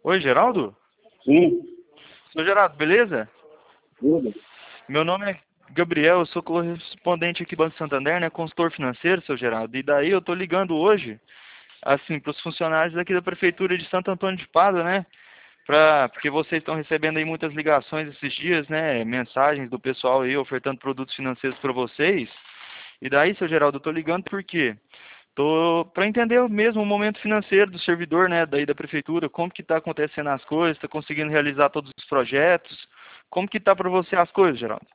Oi, Geraldo? Sim, Sou Geraldo, beleza? tudo. Meu nome é Gabriel, eu sou correspondente aqui do Banco Santander, né? Consultor financeiro, seu Geraldo. E daí eu tô ligando hoje, assim, para os funcionários aqui da Prefeitura de Santo Antônio de Pádua, né? Porque vocês estão recebendo aí muitas ligações esses dias, né? Mensagens do pessoal aí ofertando produtos financeiros para vocês. E daí, seu Geraldo, eu tô ligando por quê? Tô para entender mesmo o momento financeiro do servidor, né, daí da prefeitura, como que está acontecendo as coisas, está conseguindo realizar todos os projetos, como que está para você as coisas, Geraldo?